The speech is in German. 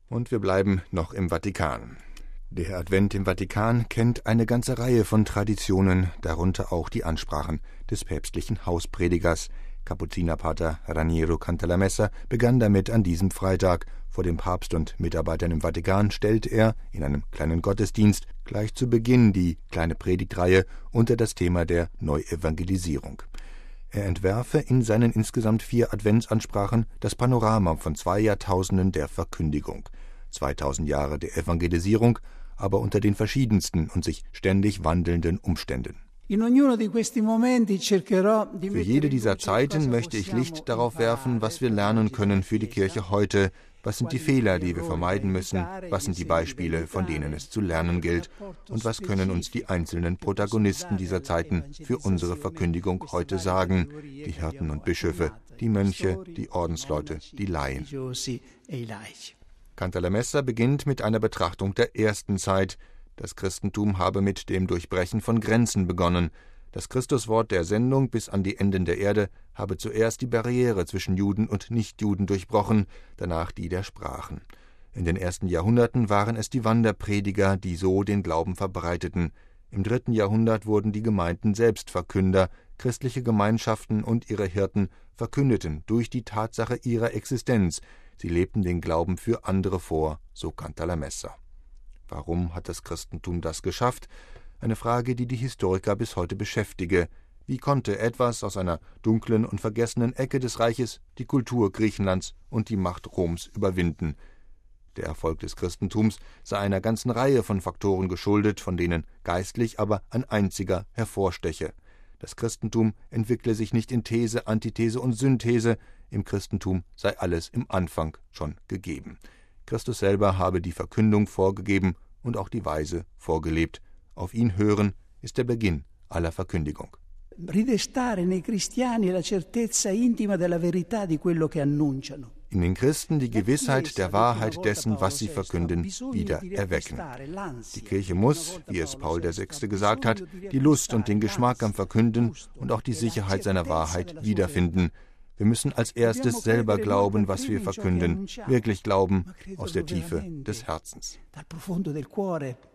Und wir bleiben noch im Vatikan. Der Advent im Vatikan kennt eine ganze Reihe von Traditionen, darunter auch die Ansprachen des päpstlichen Hauspredigers. Kapuzinerpater Raniero Cantalamessa begann damit an diesem Freitag. Vor dem Papst und Mitarbeitern im Vatikan stellte er in einem kleinen Gottesdienst gleich zu Beginn die kleine Predigtreihe unter das Thema der Neuevangelisierung. Er entwerfe in seinen insgesamt 4 Adventsansprachen das Panorama von 2 Jahrtausenden der Verkündigung. 2000 Jahre der Evangelisierung, aber unter den verschiedensten und sich ständig wandelnden Umständen. Für jede dieser Zeiten möchte ich Licht darauf werfen, was wir lernen können für die Kirche heute. Was sind die Fehler, die wir vermeiden müssen? Was sind die Beispiele, von denen es zu lernen gilt? Und was können uns die einzelnen Protagonisten dieser Zeiten für unsere Verkündigung heute sagen? Die Hirten und Bischöfe, die Mönche, die Ordensleute, die Laien. Cantalamessa beginnt mit einer Betrachtung der ersten Zeit. Das Christentum habe mit dem Durchbrechen von Grenzen begonnen. Das Christuswort der Sendung bis an die Enden der Erde habe zuerst die Barriere zwischen Juden und Nichtjuden durchbrochen, danach die der Sprachen. In den ersten Jahrhunderten waren es die Wanderprediger, die so den Glauben verbreiteten. Im 3. Jahrhundert wurden die Gemeinden selbst Verkünder. Christliche Gemeinschaften und ihre Hirten verkündeten durch die Tatsache ihrer Existenz. Sie lebten den Glauben für andere vor, so Cantalamessa. Warum hat das Christentum das geschafft? Eine Frage, die die Historiker bis heute beschäftige. Wie konnte etwas aus einer dunklen und vergessenen Ecke des Reiches die Kultur Griechenlands und die Macht Roms überwinden? Der Erfolg des Christentums sei einer ganzen Reihe von Faktoren geschuldet, von denen geistlich aber ein einziger hervorsteche. Das Christentum entwickle sich nicht in These, Antithese und Synthese. Im Christentum sei alles im Anfang schon gegeben. Christus selber habe die Verkündung vorgegeben und auch die Weise vorgelebt. Auf ihn hören ist der Beginn aller Verkündigung. In den Christen die Gewissheit der Wahrheit dessen, was sie verkünden, wieder erwecken. Die Kirche muss, wie es Paul VI. Gesagt hat, die Lust und den Geschmack am Verkünden und auch die Sicherheit seiner Wahrheit wiederfinden. Wir müssen als erstes selber glauben, was wir verkünden, wirklich glauben aus der Tiefe des Herzens.